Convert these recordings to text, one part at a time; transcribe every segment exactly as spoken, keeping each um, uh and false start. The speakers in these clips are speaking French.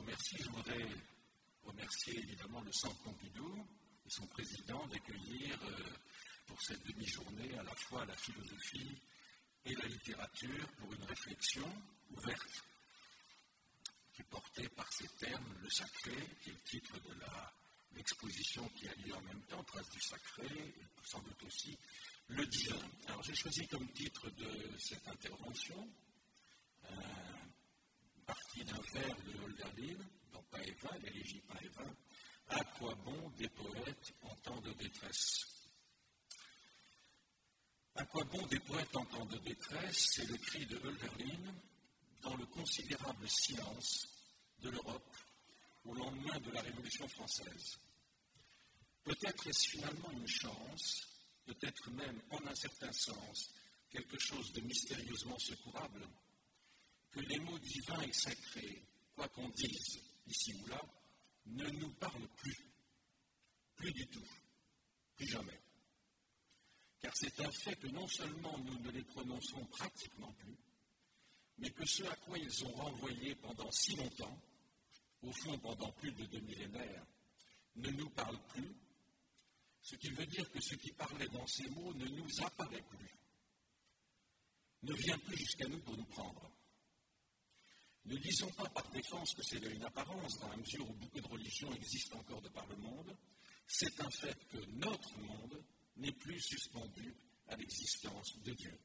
remercie. Je voudrais remercier évidemment le Centre Pompidou et son président d'accueillir euh, pour cette demi-journée à la fois la philosophie et la littérature pour une réflexion ouverte qui est portée par ces termes, le sacré, qui est le titre de la, l'exposition qui a lieu en même temps, Traces du sacré, et sans doute aussi le divin. Alors j'ai choisi comme titre de cette intervention euh, partie d'un vers de Hölderlin, dans Paëva, l'élégie Paëva, « À quoi bon des poètes en temps de détresse ?» À quoi bon des poètes en temps de détresse, c'est le cri de Hölderlin dans le considérable silence de l'Europe au lendemain de la Révolution française. Peut-être est-ce finalement une chance, peut-être même en un certain sens quelque chose de mystérieusement secourable, que les mots divins et sacrés, quoi qu'on dise ici ou là, ne nous parlent plus, plus du tout, plus jamais. Car c'est un fait que non seulement nous ne les prononçons pratiquement plus, mais que ce à quoi ils ont renvoyé pendant si longtemps, au fond pendant plus de deux millénaires, ne nous parle plus, ce qui veut dire que ce qui parlait dans ces mots ne nous apparaît plus, ne vient plus jusqu'à nous pour nous prendre. Ne disons pas par défense que c'est une apparence, dans la mesure où beaucoup de religions existent encore de par le monde, c'est un fait que notre monde n'est plus suspendu à l'existence de Dieu.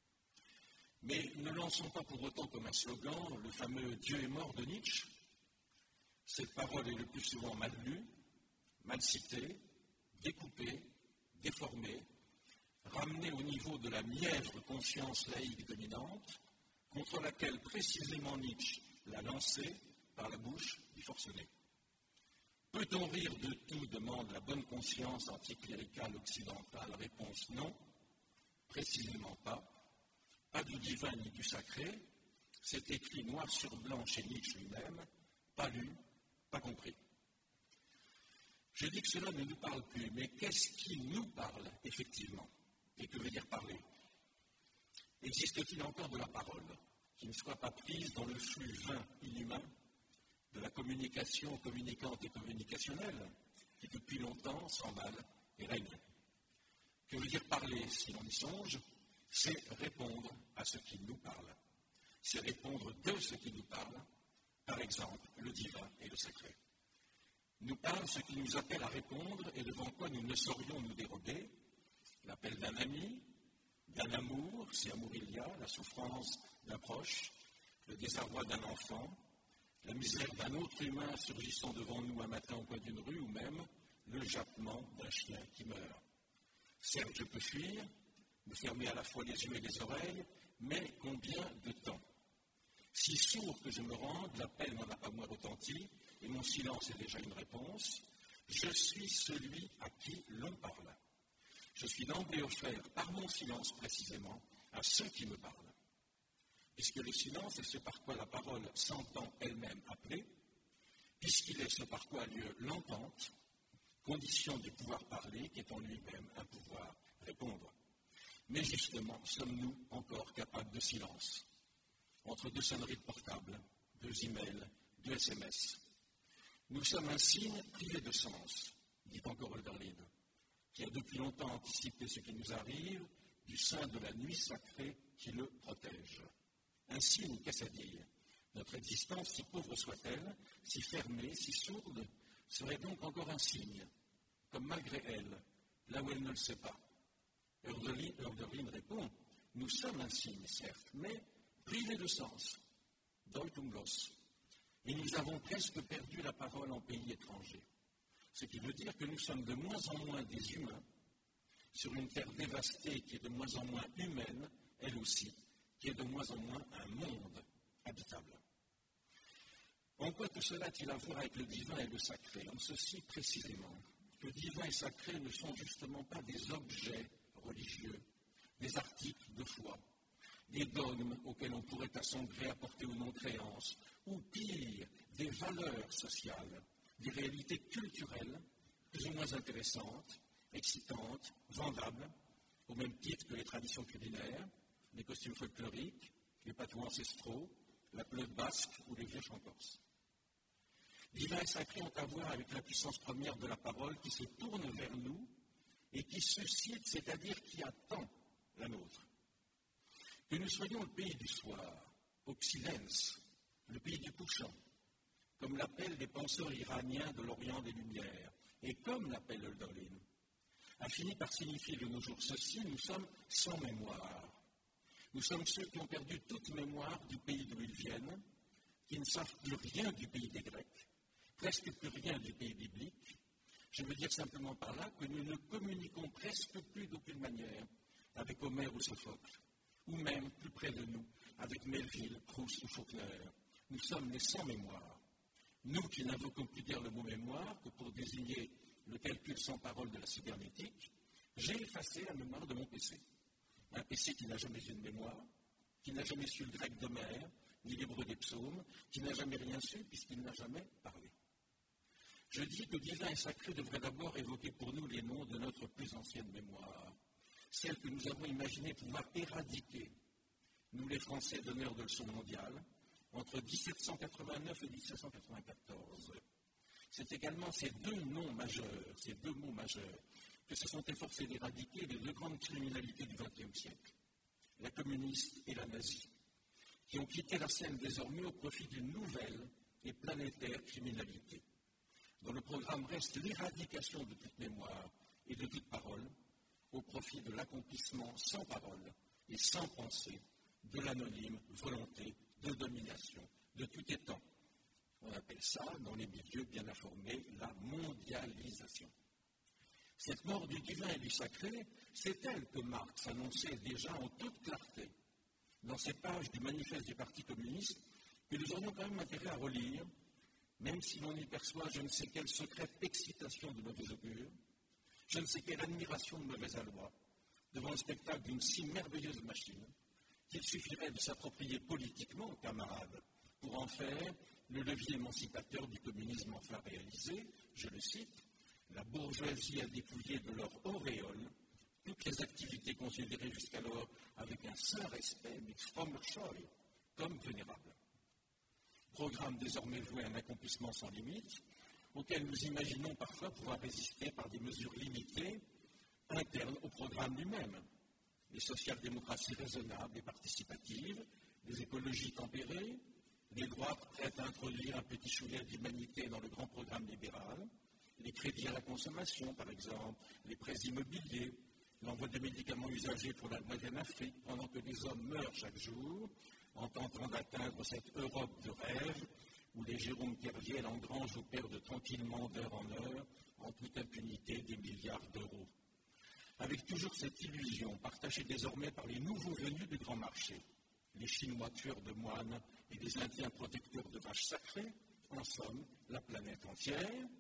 Mais ne lançons pas pour autant comme un slogan le fameux « Dieu est mort » de Nietzsche. Cette parole est le plus souvent mal lue, mal citée, découpée, déformée, ramenée au niveau de la mièvre conscience laïque dominante, contre laquelle précisément Nietzsche l'a lancée par la bouche du forcené. Peut-on rire de tout, demande la bonne conscience anticléricale occidentale. Réponse non, précisément pas. Pas du divin ni du sacré, c'est écrit noir sur blanc chez Nietzsche lui-même, pas lu, pas compris. Je dis que cela ne nous parle plus, mais qu'est-ce qui nous parle effectivement? Et que veut dire parler? Existe-t-il encore de la parole qui ne soit pas prise dans le flux vain, inhumain, de la communication communicante et communicationnelle, qui depuis longtemps s'emballe et règne? Que veut dire parler, si l'on y songe? C'est répondre à ce qui nous parle. C'est répondre de ce qui nous parle, par exemple le divin et le sacré. Nous parle ce qui nous appelle à répondre et devant quoi nous ne saurions nous dérober, l'appel d'un ami, d'un amour, si amour il y a, la souffrance d'un proche, le désarroi d'un enfant, la misère d'un autre humain surgissant devant nous un matin au coin d'une rue, ou même le jappement d'un chien qui meurt. Certes, je peux fuir, me fermer à la fois les yeux et les oreilles, mais combien de temps? Si sourd que je me rende, l'appel n'en a pas moins retenti, et mon silence est déjà une réponse. Je suis celui à qui l'on parle. Je suis d'emblée offert, par mon silence précisément, à ceux qui me parlent. Puisque le silence est ce par quoi la parole s'entend elle-même appelée, puisqu'il est ce par quoi a lieu l'entente, condition du pouvoir parler qui est en lui-même un pouvoir répondre. Mais justement, sommes-nous encore capables de silence? Entre deux sonneries de portable, deux emails, deux S M S. Nous sommes un signe privé de sens, dit encore Hölderlin, qui a depuis longtemps anticipé ce qui nous arrive du sein de la nuit sacrée qui le protège. Un signe, qu'est-ce à dire? Notre existence, si pauvre soit-elle, si fermée, si sourde, serait donc encore un signe, comme malgré elle, là où elle ne le sait pas. Hölderlin, Hölderlin répond, nous sommes un signe, certes, mais privé de sens, deutunglos, et nous avons presque perdu la parole en pays étrangers. Ce qui veut dire que nous sommes de moins en moins des humains sur une terre dévastée qui est de moins en moins humaine, elle aussi, qui est de moins en moins un monde habitable. En quoi tout cela a-t-il à voir avec le divin et le sacré? En ceci précisément, que divin et sacré ne sont justement pas des objets religieux, des articles de foi, des dogmes auxquels on pourrait à son gré apporter ou non créance, ou pire, des valeurs sociales, des réalités culturelles plus ou moins intéressantes, excitantes, vendables, au même titre que les traditions culinaires, les costumes folkloriques, les patous ancestraux, la pelote basque ou les vieux chants corses. sacrés ont à voir avec la puissance première de la parole qui se tourne vers nous et qui suscite, c'est-à-dire qui attend la nôtre. Que nous soyons le pays du soir, Occidens, le pays du couchant, comme l'appellent les penseurs iraniens de l'Orient des Lumières, et comme l'appelle Hölderlin, a fini par signifier de nos jours ceci: nous sommes sans mémoire. Nous sommes ceux qui ont perdu toute mémoire du pays d'où ils viennent, qui ne savent plus rien du pays des Grecs, presque plus rien du pays biblique. Je veux dire simplement par là que nous ne communiquons presque plus d'aucune manière avec Homère ou Sophocle, ou même, plus près de nous, avec Melville, Proust ou Faulkner. Nous sommes les sans mémoire. Nous qui n'invoquons plus dire le mot mémoire que pour désigner le calcul sans parole de la cybernétique, j'ai effacé la mémoire de mon P C. Un P C qui n'a jamais eu de mémoire, qui n'a jamais su le grec d'Homère, ni l'hébreu des psaumes, qui n'a jamais rien su puisqu'il n'a jamais parlé. Je dis que divin et sacré devrait d'abord évoquer pour nous les noms de notre plus ancienne mémoire, celle que nous avons imaginé pouvoir éradiquer, nous les Français donneurs de leçons mondiales, entre dix-sept cent quatre-vingt-neuf et dix-sept cent quatre-vingt-quatorze. C'est également ces deux noms majeurs, ces deux mots majeurs, que se sont efforcés d'éradiquer les deux grandes criminalités du vingtième siècle, la communiste et la nazie, qui ont quitté la scène désormais au profit d'une nouvelle et planétaire criminalité, dont le programme reste l'éradication de toute mémoire et de toute parole, au profit de l'accomplissement sans parole et sans pensée de l'anonyme volonté de domination de tout étant. On appelle ça, dans les milieux bien informés, la mondialisation. Cette mort du divin et du sacré, c'est elle que Marx annonçait déjà en toute clarté dans ces pages du manifeste du Parti communiste que nous aurions quand même intérêt à relire, même si l'on y perçoit je ne sais quelle secrète excitation de mauvais augure, je ne sais quelle admiration de mauvaise aloi, devant le spectacle d'une si merveilleuse machine qu'il suffirait de s'approprier politiquement, camarades, pour en faire le levier émancipateur du communisme enfin réalisé. Je le cite: la bourgeoisie a dépouillé de leur auréole toutes les activités considérées jusqu'alors avec un saint respect, mais frommer scheu, comme vénérables. Programme désormais voué à un accomplissement sans limite, auquel nous imaginons parfois pouvoir résister par des mesures limitées, internes au programme lui-même. Les social-démocraties raisonnables et participatives, les écologies tempérées, les droites prêtes à introduire un petit chouïa d'humanité dans le grand programme libéral, les crédits à la consommation, par exemple, les prêts immobiliers, l'envoi de médicaments usagés pour la moyenne Afrique, pendant que des hommes meurent chaque jour, en tentant d'atteindre cette Europe de rêve, où les Jérôme Kerviel engrangent ou perdent tranquillement d'heure en heure, en toute impunité, des milliards d'euros. Avec toujours cette illusion, partagée désormais par les nouveaux venus du grand marché, les Chinois tueurs de moines et les Indiens protecteurs de vaches sacrées, en somme, la planète entière,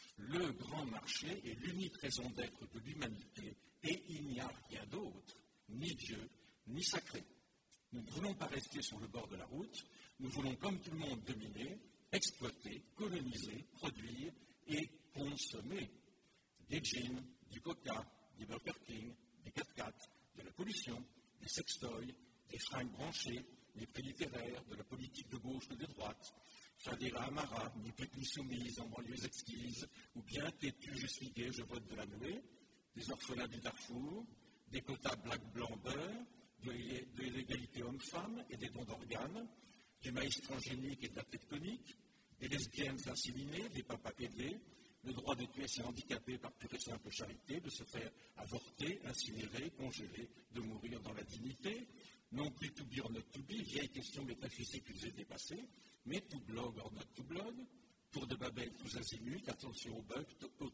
le grand marché est l'unique raison d'être de l'humanité et il n'y a rien d'autre, ni Dieu, ni sacré. Nous ne voulons pas rester sur le bord de la route, nous voulons comme tout le monde dominer, exploiter, coloniser, produire et consommer des jeans, du coca, des Burger King, des quatre-quatre, de la pollution, des sextoys, des fringues branchées, des prix littéraires, de la politique de gauche ou de droite, Fadera Amara, ni plus ni soumise en banlieues exquises, ou bien têtu, je suis gay, je vote de la nouée, des orphelins du Darfour, des quotas black-blanc-beurre, de l'égalité homme-femme et des dons d'organes, du maïs transgénique et de la tectonique, des lesbiennes inséminées, des papas pédés, le droit de tuer ses handicapés par pure et simple charité, de se faire avorter, incinérer, congeler, de mourir dans la dignité, non plus to be or not to be, vieille question métaphysique usée dépassée, mais to blog or not to blog, tour de Babel tous azimuts, attention au bug,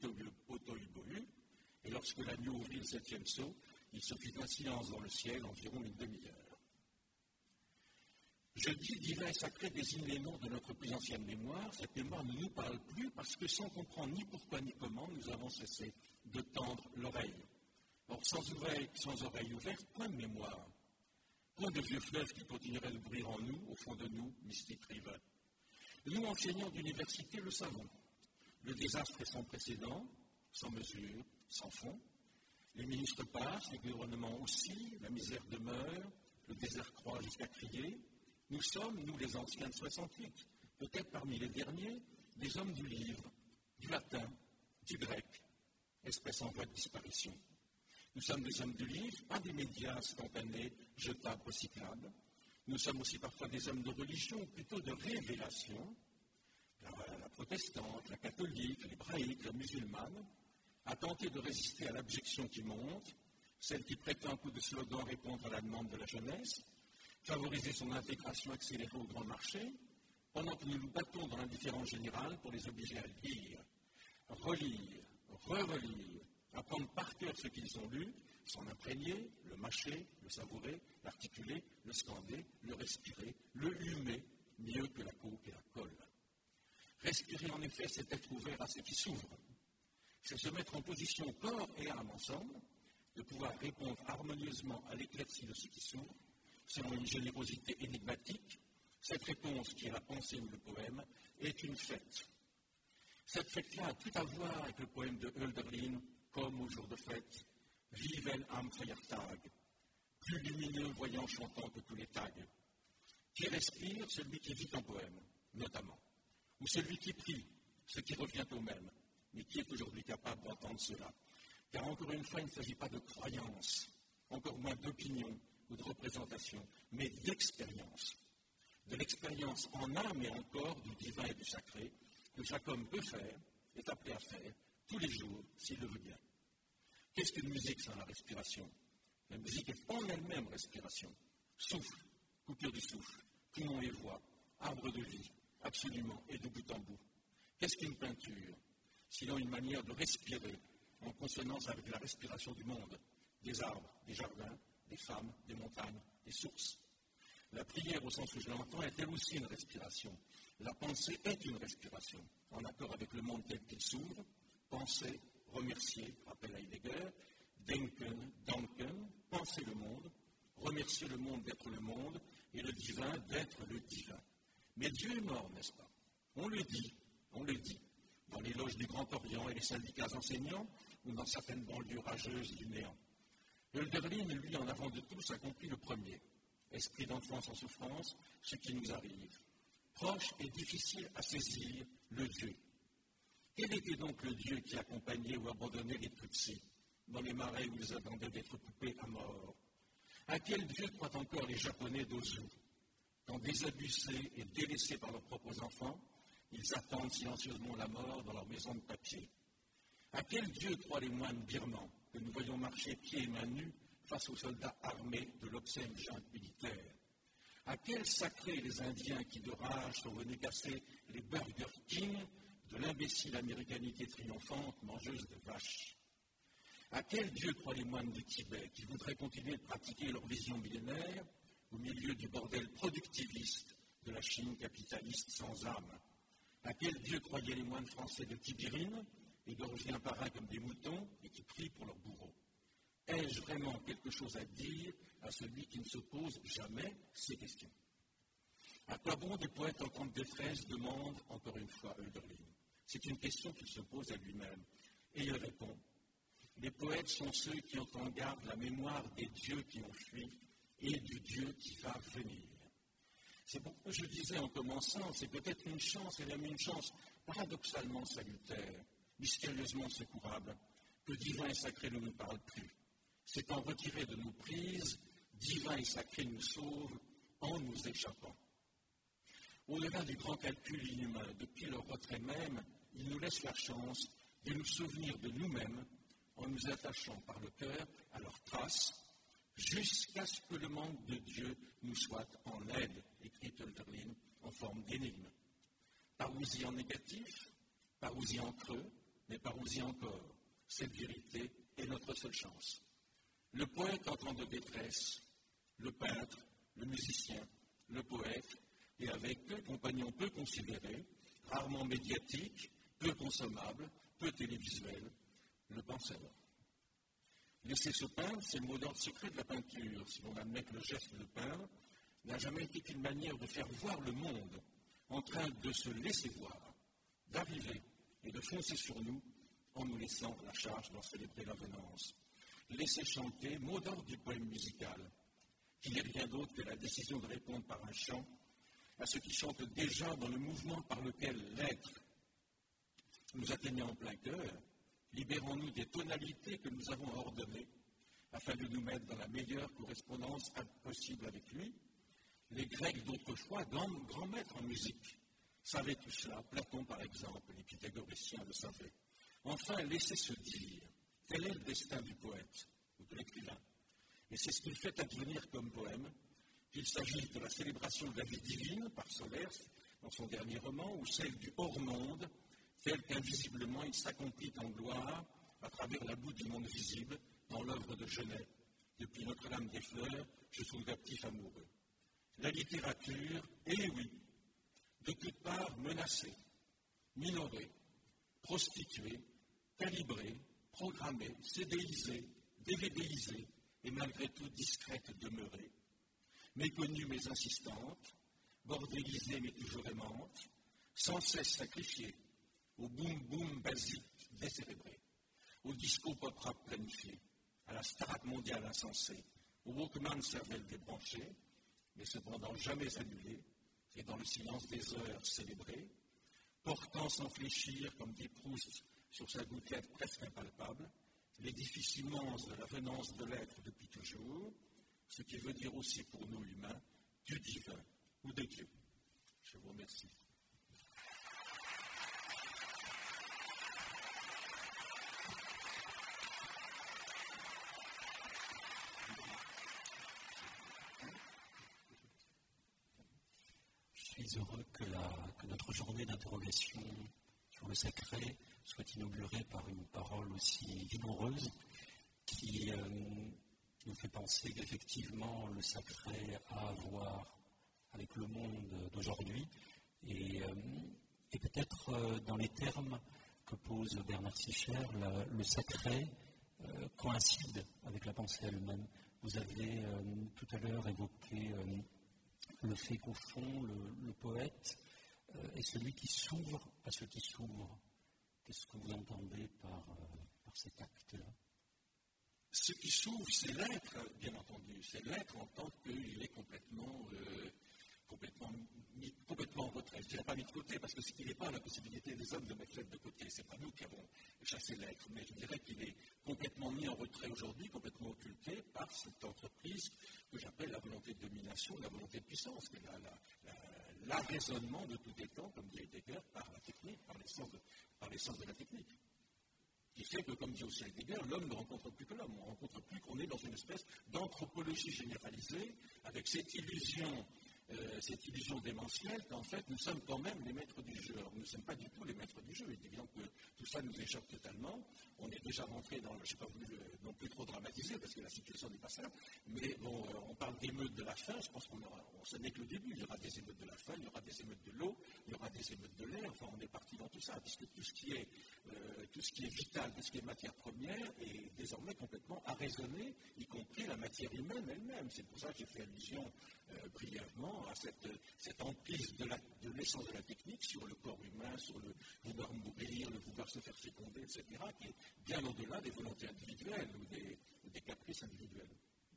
auto-ibohu, et lorsque l'agneau ouvrit le septième sceau, il se fit un silence dans le ciel, environ une demi-heure. Je dis divin et sacré désigne les noms de notre plus ancienne mémoire. Cette mémoire ne nous parle plus parce que sans comprendre ni pourquoi ni comment, nous avons cessé de tendre l'oreille. Or, sans oreille, sans oreille ouverte, point de mémoire. Point de vieux fleuve qui continuerait de bruire en nous, au fond de nous, Mystic River. Nous, enseignants d'université, le savons. Le désastre est sans précédent, sans mesure, sans fond. Les ministres passent, les gouvernements aussi, la misère demeure, le désert croît jusqu'à crier. Nous sommes, nous les anciens de soixante-huit, peut-être parmi les derniers, des hommes du livre, du latin, du grec, espèce en voie de disparition. Nous sommes des hommes du livre, pas des médias instantanés, jetables, recyclables. Nous sommes aussi parfois des hommes de religion, ou plutôt de révélation. La, la protestante, la catholique, l'hébraïque, la musulmane, a tenté de résister à l'abjection qui monte, celle qui prétend un coup de slogan répondre à la demande de la jeunesse, favoriser son intégration accélérée au grand marché, pendant que nous nous battons dans l'indifférence générale pour les obliger à lire, relire, re-relire, apprendre par cœur ce qu'ils ont lu, s'en imprégner, le mâcher, le savourer, l'articuler, le scander, le respirer, le humer, mieux que la coke et la colle. Respirer, en effet, c'est être ouvert à ce qui s'ouvre. C'est se mettre en position corps et âme ensemble, de pouvoir répondre harmonieusement à l'éclaircie de ce qui s'ouvre, selon une générosité énigmatique. Cette réponse, qui est la pensée ou le poème, est une fête. Cette fête-là a tout à voir avec le poème de Hölderlin, comme au jour de fête, Vivel am Feiertag, plus lumineux, voyant, chantant que tous les tags. Qui respire, celui qui vit en poème, notamment, ou celui qui prie, ce qui revient au même, mais qui est aujourd'hui capable d'entendre cela. Car encore une fois, il ne s'agit pas de croyance, encore moins d'opinion ou de représentation, mais d'expérience. De l'expérience en âme et en corps du divin et du sacré, que chaque homme peut faire, est appelé à faire, tous les jours, s'il le veut bien. Qu'est-ce qu'une musique sans la respiration? La musique est en elle-même respiration. Souffle, coupure du souffle, poumon et voix, arbre de vie, absolument, et de bout en bout. Qu'est-ce qu'une peinture? Sinon une manière de respirer, en consonance avec la respiration du monde, des arbres, des jardins, des femmes, des montagnes, des sources. La prière, au sens où je l'entends, est elle aussi une respiration. La pensée est une respiration, en accord avec le monde tel qu'il s'ouvre. Penser, remercier, rappel à Heidegger, denken, danken, penser le monde, remercier le monde d'être le monde, et le divin d'être le divin. Mais Dieu est mort, n'est-ce pas? On le dit, on le dit, dans les loges du Grand Orient et les syndicats enseignants, ou dans certaines banlieues rageuses du néant. Hölderlin, lui, en avant de tous, a compris le premier. Esprit d'enfance en souffrance, ce qui nous arrive. Proche et difficile à saisir, le Dieu. Quel était donc le Dieu qui accompagnait ou abandonnait les Tutsis dans les marais où ils attendaient d'être coupés à mort? À quel Dieu croient encore les Japonais d'Ozu, quand désabusés et délaissés par leurs propres enfants, ils attendent silencieusement la mort dans leur maison de papier? À quel Dieu croient les moines birmans que nous voyons marcher pieds et mains nus face aux soldats armés de l'obscène junte militaire? À quel sacré les Indiens qui de rage sont venus casser les Burger King de l'imbécile américanité triomphante mangeuse de vaches? À quel Dieu croient les moines du Tibet qui voudraient continuer de pratiquer leur vision millénaire au milieu du bordel productiviste de la Chine capitaliste sans âme? À quel Dieu croyaient les moines français de Tibérine, égorgés un par un comme des moutons et qui prient pour leurs bourreaux? Ai-je vraiment quelque chose à dire à celui qui ne se pose jamais ces questions? À quoi bon des poètes en temps de détresse demandent encore une fois Hölderlin? C'est une question qu'il se pose à lui-même. Et il répond, les poètes sont ceux qui ont en garde la mémoire des dieux qui ont fui et du Dieu qui va venir. C'est pourquoi je disais en commençant, c'est peut-être une chance, et même une chance paradoxalement salutaire, mystérieusement secourable, que divin et sacré ne nous parle plus. C'est en retiré de nos prises, divin et sacré nous sauve en nous échappant. Au-delà du grand calcul inhumain, depuis leur retrait même, ils nous laissent la chance de nous souvenir de nous-mêmes en nous attachant par le cœur à leurs traces, jusqu'à ce que le manque de Dieu nous soit en aide, écrit Hölderlin en forme d'énigme. Parousie en négatif, parousie en creux, mais parousie encore. Cette vérité est notre seule chance. Le poète en temps de détresse, le peintre, le musicien, le poète, et avec eux, compagnons peu considérés, rarement médiatiques, peu consommables, peu télévisuels, le penseur. Laisser se peindre, c'est le mot d'ordre secret de la peinture, si l'on admet que le geste de peindre n'a jamais été qu'une manière de faire voir le monde, en train de se laisser voir, d'arriver et de foncer sur nous en nous laissant la charge d'en célébrer l'avenance. Laisser chanter, mot d'ordre du poème musical, qui n'est rien d'autre que la décision de répondre par un chant à ceux qui chantent déjà dans le mouvement par lequel l'être nous atteignant en plein cœur, libérons-nous des tonalités que nous avons ordonnées, afin de nous mettre dans la meilleure correspondance possible avec lui. Les Grecs d'autrefois, grands, grands maîtres en musique, savaient tout cela. Platon, par exemple, les pythagoriciens le savaient. Enfin, laissez se dire quel est le destin du poète ou de l'écrivain. Et c'est ce qu'il fait advenir comme poème, qu'il s'agisse de la célébration de la vie divine par Solers dans son dernier roman, ou celle du hors-monde, tel qu'invisiblement il s'accomplit en gloire à travers la boue du monde visible dans l'œuvre de Genet. Depuis Notre-Dame-des-Fleurs jusqu'au captif amoureux. La littérature, eh oui, de toutes parts menacée, minorée, prostituée, calibrée, programmée, cédéisée, dévédéisée et malgré tout discrète demeurée. Méconnue mais insistante, bordélisée mais toujours aimante, sans cesse sacrifiée, au boum-boum basique décérébré, au disco-pop rap planifié, à la starac mondiale insensée, au Walkman cervelle débranchée, mais cependant jamais annulée, et dans le silence des heures célébrées, portant sans fléchir, comme dit Proust sur sa gouttelette presque impalpable, l'édifice immense de la venance de l'être depuis toujours, ce qui veut dire aussi pour nous humains, du divin ou de Dieu. Je vous remercie. Je suis heureux que, la, que notre journée d'interrogation sur le sacré soit inaugurée par une parole aussi vigoureuse qui euh, nous fait penser qu'effectivement le sacré a à voir avec le monde d'aujourd'hui et, euh, et peut-être euh, dans les termes que pose Bernard Sicher, la, le sacré euh, coïncide avec la pensée elle-même. Vous avez euh, tout à l'heure évoqué euh, le fait qu'au fond, le, le poète euh, est celui qui s'ouvre à ceux qui s'ouvrent. Qu'est-ce que vous entendez par, euh, par cet acte-là? Ce qui s'ouvre, c'est l'être, bien entendu. C'est l'être en tant qu'il est complètement, euh, complètement, mis, complètement en retrait. Je ne dirais pas mis de côté, parce qu'il n'est pas la possibilité des hommes de mettre l'être de côté. Ce n'est pas nous qui avons chassé l'être. Mais je dirais qu'il est complètement mis en retrait aujourd'hui, complètement occulté par cette entreprise que j'appelle la volonté de domination, la volonté de puissance, qui est la, la, la, l'arraisonnement de tout étant, comme dit Heidegger, par la technique, par l'essence de, par l'essence de la technique. Qui fait que, comme dit aussi Heidegger, l'homme ne rencontre plus que l'homme. On ne rencontre plus qu'on est dans une espèce d'anthropologie généralisée, avec cette illusion, euh, cette illusion démentielle qu'en fait, nous sommes quand même les maîtres du jeu. Alors, nous ne sommes pas du tout les maîtres du jeu. Il est évident que tout ça nous échappe totalement. On est déjà rentré dans, je ne sais pas voulu non plus trop dramatiser, parce que la situation n'est pas simple, mais bon, euh, on parle d'émeutes de la faim, je pense qu'on aura, on, ce n'est que le début. Il y aura des émeutes de la faim, il y aura des émeutes de l'eau, il y aura des émeutes de l'air, enfin, on est parti dans tout ça, puisque tout ce qui est, euh, tout ce qui est vital, tout ce qui est matière première est désormais complètement arraisonné, y compris la matière humaine elle-même. C'est pour ça que j'ai fait allusion euh, brièvement à cette, cette emprise de, la, de l'essence de la technique sur le corps humain, sur le vouloir mourir, le vouloir se faire féconder, et cetera, qui est bien au-delà des volontés individuelles ou des, ou des caprices individuels.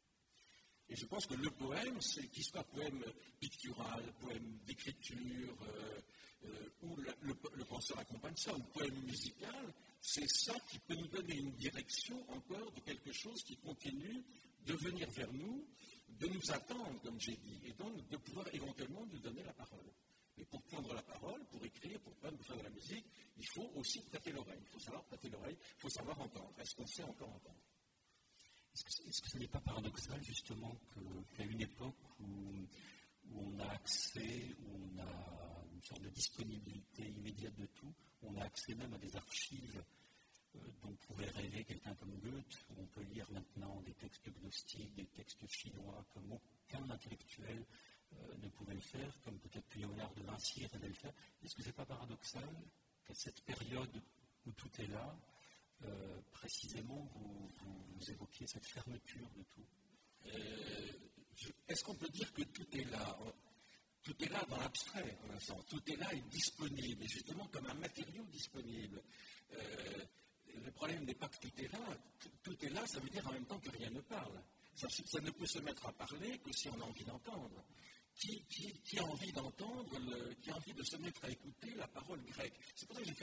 Et je pense que le poème, c'est qu'il soit poème pictural, poème d'écriture, euh, euh, où le, le, le penseur accompagne ça, ou poème musical, c'est ça qui peut nous donner une direction encore de quelque chose qui continue de venir vers nous, de nous attendre, comme j'ai dit, et donc de pouvoir éventuellement nous donner la parole. Mais pour prendre la parole, pour écrire, pour peindre, pour faire de la musique, il faut aussi prêter l'oreille. Il faut savoir prêter l'oreille, il faut savoir entendre. Est-ce qu'on sait encore entendre? Est-ce que, est-ce que ce n'est pas paradoxal, justement, que, qu'à une époque où, où on a accès, où on a une sorte de disponibilité immédiate de tout, on a accès même à des archives euh, dont pouvait rêver quelqu'un comme Goethe, où on peut lire maintenant des textes gnostiques, des textes chinois, comme aucun intellectuel euh, ne pouvait le faire, comme peut-être Léonard de Vinci rêvait le faire. Est-ce que ce n'est pas paradoxal qu'à cette période où tout est là, Euh, précisément, vous, vous, vous évoquiez cette fermeture de tout. Euh, je, est-ce qu'on peut dire que tout est là? Tout est là dans l'abstrait, pour l'instant. Tout est là et disponible, et justement comme un matériau disponible. Euh, le problème n'est pas que tout est là. Tout, tout est là, ça veut dire en même temps que rien ne parle. Ça, ça ne peut se mettre à parler que si on a envie d'entendre. Qui, qui, qui a envie d'entendre, le, qui a envie de se mettre à écouter la parole grecque. C'est pour ça que j'ai fait allusion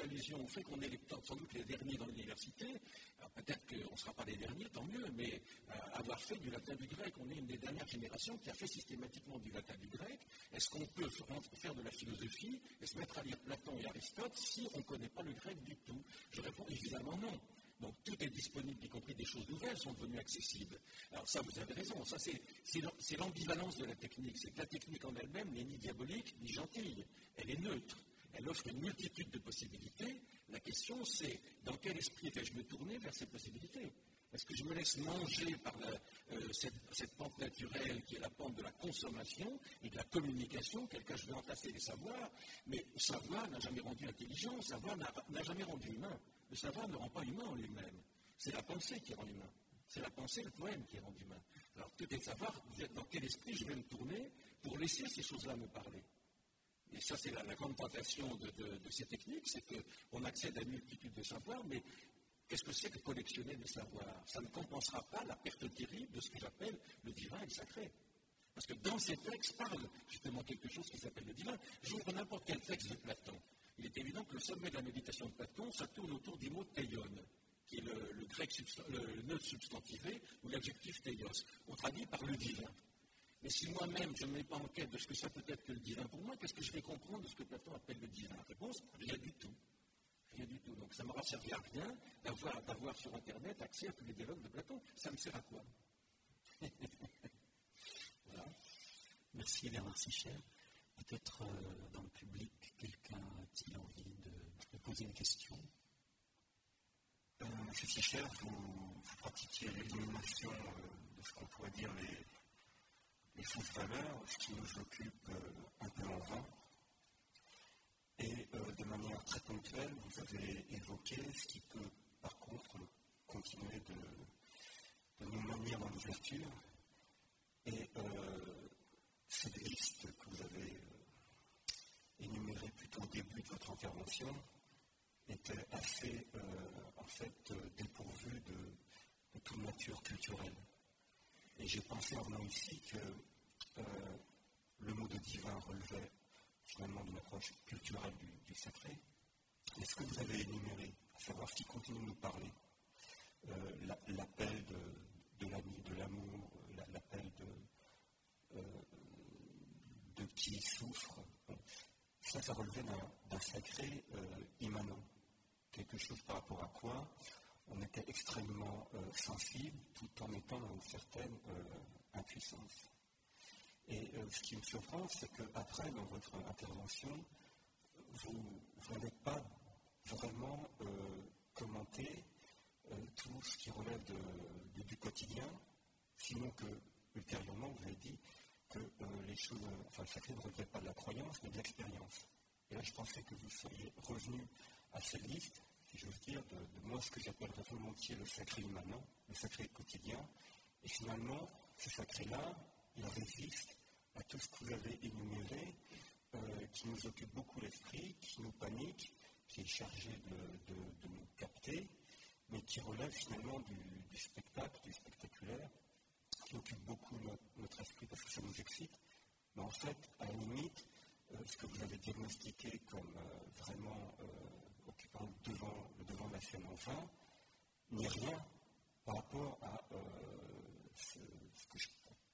au fait qu'on est les, sans doute les derniers dans l'université. Peut-être qu'on ne sera pas les derniers, tant mieux, mais euh, avoir fait du latin du grec, on est une des dernières générations qui a fait systématiquement du latin du grec. Est-ce qu'on peut faire de la philosophie et se mettre à lire Platon et Aristote si on ne connaît pas le grec du tout? Je réponds évidemment non. Donc tout est disponible, y compris des choses nouvelles sont devenues accessibles. Alors ça, vous avez raison, ça c'est, c'est, c'est l'ambivalence de la technique. C'est que la technique en elle-même n'est ni diabolique ni gentille. Elle est neutre. Elle offre une multitude de possibilités. La question c'est, dans quel esprit vais-je me tourner vers ces possibilités? Est-ce que je me laisse manger par la, euh, cette, cette pente naturelle qui est la pente de la consommation et de la communication? Quel cas je vais entasser les savoirs, mais le savoir n'a jamais rendu intelligent, le savoir n'a, n'a jamais rendu humain. Le savoir ne rend pas humain en lui-même. C'est la pensée qui rend humain. C'est la pensée, le poème qui rend humain. Alors tout est de savoir dans quel esprit je vais me tourner pour laisser ces choses-là me parler. Et ça, c'est la, la grande tentation de, de, de ces techniques, c'est qu'on accède à une multitude de savoirs, mais qu'est-ce que c'est que collectionner des savoirs? Ça ne compensera pas la perte terrible de ce que j'appelle le divin et le sacré. Parce que dans ces textes parle justement quelque chose qui s'appelle le divin. J'ouvre n'importe quel texte de Platon. Il est évident que le sommet de la méditation de Platon, ça tourne autour du mot teion, qui est le, le grec substan- le, le neutre substantivé ou l'adjectif teios. On traduit par le divin. Mais si moi-même je ne mets pas en quête de ce que ça peut être que le divin pour moi, qu'est-ce que je vais comprendre de ce que Platon appelle le divin? Réponse, rien du tout. Rien du tout. Donc ça ne m'aura servi à rien d'avoir, d'avoir sur Internet accès à tous les dialogues de Platon. Ça me sert à quoi? Voilà. Merci Bernard Sicher. Peut-être euh, dans le public, quelqu'un a-t-il envie de, de poser une question? euh, Monsieur Sicher, vous, vous pratiquez l'élimination euh, de ce qu'on pourrait dire les, les fausses valeurs, ce qui nous occupe euh, un peu en vain. Et euh, de manière très ponctuelle, vous avez évoqué ce qui peut, par contre, continuer de, de nous maintenir dans l'ouverture. Et euh, cette liste que vous avez euh, énumérée plutôt au début de votre intervention était assez, euh, en fait, euh, dépourvue de, de toute nature culturelle. Et j'ai pensé en venant ici que euh, le mot de divin relevait finalement d'une approche culturelle du, du sacré. Mais ce que vous avez énuméré, à savoir ce qui continue de nous parler, euh, la, l'appel de, de, l'ami, de l'amour, la, l'appel de, euh, de qui souffre, bon, ça, ça relevait d'un, d'un sacré euh, immanent, quelque chose par rapport à quoi on était extrêmement euh, sensible tout en étant dans une certaine euh, impuissance. Et euh, ce qui me surprend, c'est qu'après, dans votre intervention, vous, vous n'avez pas vraiment euh, commenté euh, tout ce qui relève de, de, du quotidien, sinon que, ultérieurement, vous avez dit que euh, les choses, enfin, le sacré ne relevait pas de la croyance, mais de l'expérience. Et là, je pensais que vous seriez revenu à cette liste, si j'ose dire, de, de moi, ce que j'appellerais volontiers le sacré immanent, le sacré quotidien. Et finalement, ce sacré-là, il résiste à tout ce que vous avez énuméré, euh, qui nous occupe beaucoup l'esprit, qui nous panique, qui est chargé de, de, de nous capter, mais qui relève finalement du, du spectacle, du spectaculaire, qui occupe beaucoup notre, notre esprit parce que ça nous excite. Mais en fait, à la limite, euh, ce que vous avez diagnostiqué comme euh, vraiment euh, occupant le devant, le devant de la scène enfin, n'est rien par rapport à euh, ce, ce que je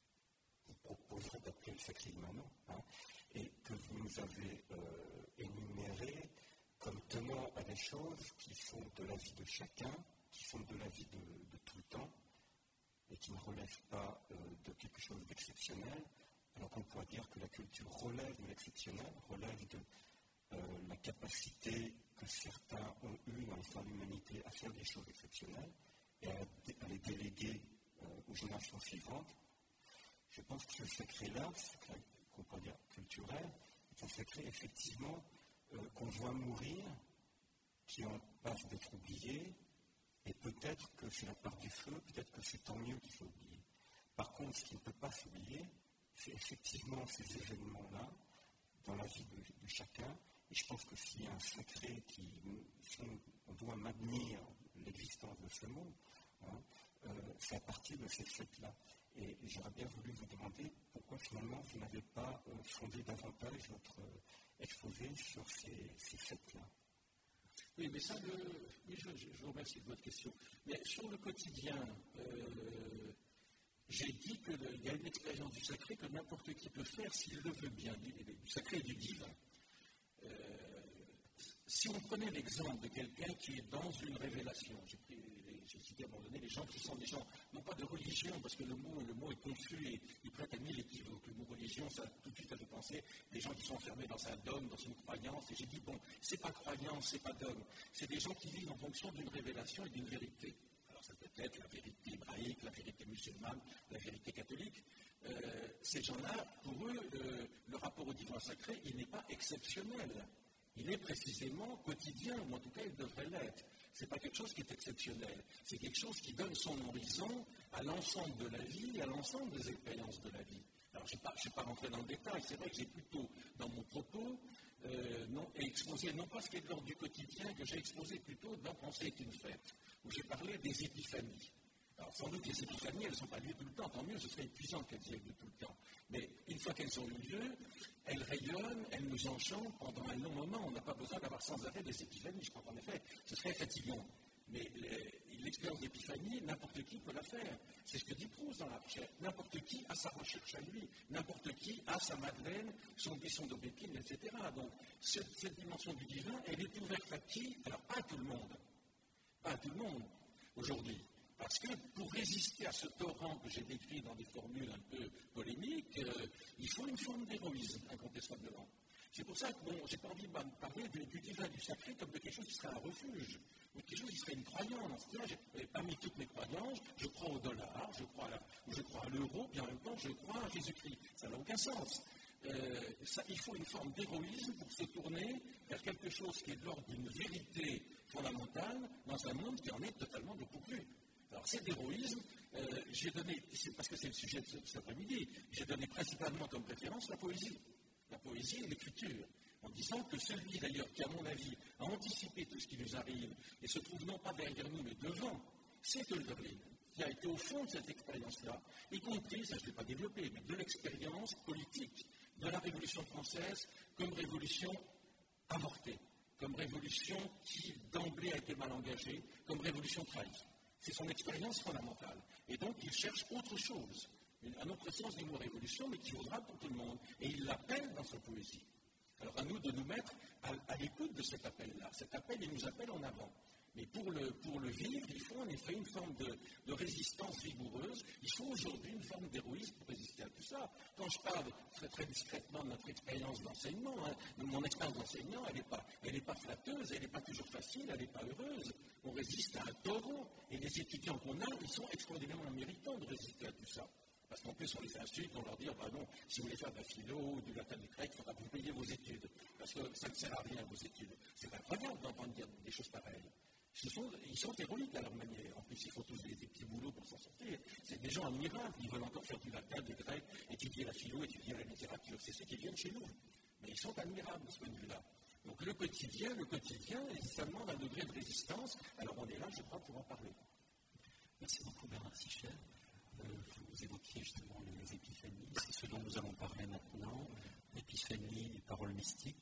vous proposerais d'appeler le sacré immanent, hein, et que vous nous avez euh, énuméré comme tenant à des choses qui sont de la vie de chacun, qui sont de la vie de, de tout le temps, et qui ne relèvent pas euh, de quelque chose d'exceptionnel, alors qu'on pourrait dire que la culture relève de l'exceptionnel, relève de euh, la capacité que certains ont eue dans l'histoire de l'humanité à faire des choses exceptionnelles et à, à les déléguer euh, aux générations suivantes. Je pense que ce sacré-là, ce sacré qu'on pourrait dire culturel, est un sacré effectivement euh, qu'on voit mourir, qui en passe d'être oublié, et peut-être que c'est la part du feu, peut-être que c'est tant mieux qu'il soit oublié. Par contre, ce qui ne peut pas s'oublier, c'est effectivement ces événements-là dans la vie de, de chacun. Et je pense que s'il y a un sacré qui, si on, on doit maintenir l'existence de ce monde, hein, euh, c'est à partir de ces faits-là. Et j'aurais bien voulu vous demander pourquoi finalement vous n'avez pas euh, fondé davantage votre euh, exposé sur ces, ces faits-là. Oui, mais ça, le, oui, je, je vous remercie de votre question. Mais sur le quotidien, euh, j'ai dit qu'il y a une expérience du sacré que n'importe qui peut faire s'il le veut bien, du, du sacré et du divin. Euh, si on prenait l'exemple de quelqu'un qui est dans une révélation, j'ai pris j'ai cité à un moment donné les gens qui sont des gens, non pas de religion, parce que le mot, le mot est confus et il prête à mille équivoques. Le mot religion, ça tout de suite a fait penser des gens qui sont enfermés dans un dogme, dans une croyance. Et j'ai dit, bon, c'est pas croyance, c'est pas dogme. C'est des gens qui vivent en fonction d'une révélation et d'une vérité. Alors ça peut être la vérité hébraïque, la vérité musulmane, la vérité catholique. Euh, ces gens-là, pour eux, euh, le rapport au divin sacré, il n'est pas exceptionnel. Il est précisément quotidien, ou en tout cas il devrait l'être. Ce n'est pas quelque chose qui est exceptionnel, c'est quelque chose qui donne son horizon à l'ensemble de la vie, à l'ensemble des expériences de la vie. Alors je ne suis pas rentré dans le détail, c'est vrai que j'ai plutôt, dans mon propos, euh, non, exposé non pas ce qui est de l'ordre du quotidien, que j'ai exposé plutôt dans Penser est une fête, où j'ai parlé des épiphanies. Alors sans doute les épiphanies, elles ne sont pas lieu tout le temps, tant mieux, ce serait épuisant qu'elles aient lieu tout le temps. Mais une fois qu'elles ont eu lieu, elles rayonnent, elles nous enchantent pendant un long moment. On n'a pas besoin d'avoir sans arrêt des épiphanies. Je crois qu'en effet, ce serait fatigant. Mais l'expérience d'épiphanie, n'importe qui peut la faire. C'est ce que dit Proust dans la recherche. N'importe qui a sa recherche à lui. N'importe qui a sa Madeleine, son buisson d'aubépine, et cetera. Donc, cette, cette dimension du divin, elle est ouverte à qui? Alors, pas à tout le monde. Pas à tout le monde, aujourd'hui. Parce que pour résister à ce torrent que j'ai décrit dans des formules un peu polémiques, euh, il faut une forme d'héroïsme, incontestablement. C'est pour ça que bon, je n'ai pas envie de parler du, du divin, du sacré, comme de quelque chose qui serait un refuge, ou quelque chose qui serait une croyance. J'ai, parmi toutes mes croyances, je crois au dollar, je crois à, la, je crois à l'euro, puis en même temps, je crois à Jésus-Christ. Ça n'a aucun sens. Euh, ça, il faut une forme d'héroïsme pour se tourner vers quelque chose qui est de l'ordre d'une vérité fondamentale dans un monde qui en est totalement dépourvu. Alors, cet héroïsme, euh, j'ai donné, c'est parce que c'est le sujet de cet après-midi, j'ai donné principalement comme préférence la poésie. La poésie et l'écriture, en disant que celui d'ailleurs qui, à mon avis, a anticipé tout ce qui nous arrive et se trouve non pas derrière nous, mais devant, c'est Hölderlin, qui a été au fond de cette expérience-là, y compris, ça je ne l'ai pas développé, mais de l'expérience politique de la Révolution française comme révolution avortée, comme révolution qui d'emblée a été mal engagée, comme révolution trahie. C'est son expérience fondamentale. Et donc, il cherche autre chose, un autre sens du mot révolution, mais qui vaudra pour tout le monde. Et il l'appelle dans sa poésie. Alors, à nous de nous mettre à, à l'écoute de cet appel-là. Cet appel, il nous appelle en avant. Mais pour le, pour le vivre, il faut en effet une forme de, de résistance vigoureuse. Il faut aujourd'hui une forme d'héroïsme pour résister à tout ça. Quand je parle très très discrètement de notre expérience d'enseignement, hein, mon expérience d'enseignant, elle n'est pas, elle n'est pas flatteuse, elle n'est pas toujours facile, elle n'est pas heureuse. On résiste à un torrent, et les étudiants qu'on a, ils sont extraordinairement méritants de résister à tout ça. Parce qu'en plus, on les insulte, on leur dit, bah non, si vous voulez faire de la philo, du latin, du grec, il faudra que vous payiez vos études. Parce que ça ne sert à rien, vos études. C'est incroyable d'entendre dire des choses pareilles. Ils sont, ils sont héroïques à leur manière. En plus, ils font tous des, des petits boulots pour s'en sortir. C'est des gens admirables. Ils veulent encore faire du latin, du grec, étudier la philo, étudier la littérature. C'est ceux qui viennent chez nous. Mais ils sont admirables de ce point de vue-là. Donc le quotidien, le quotidien, ça demande un degré de résistance. Alors on est là, je crois, pour en parler. Merci beaucoup, Bernard Sichel. Euh, vous évoquiez justement les épiphanies. C'est ce dont nous allons parler maintenant. L'épiphanie, les paroles mystiques.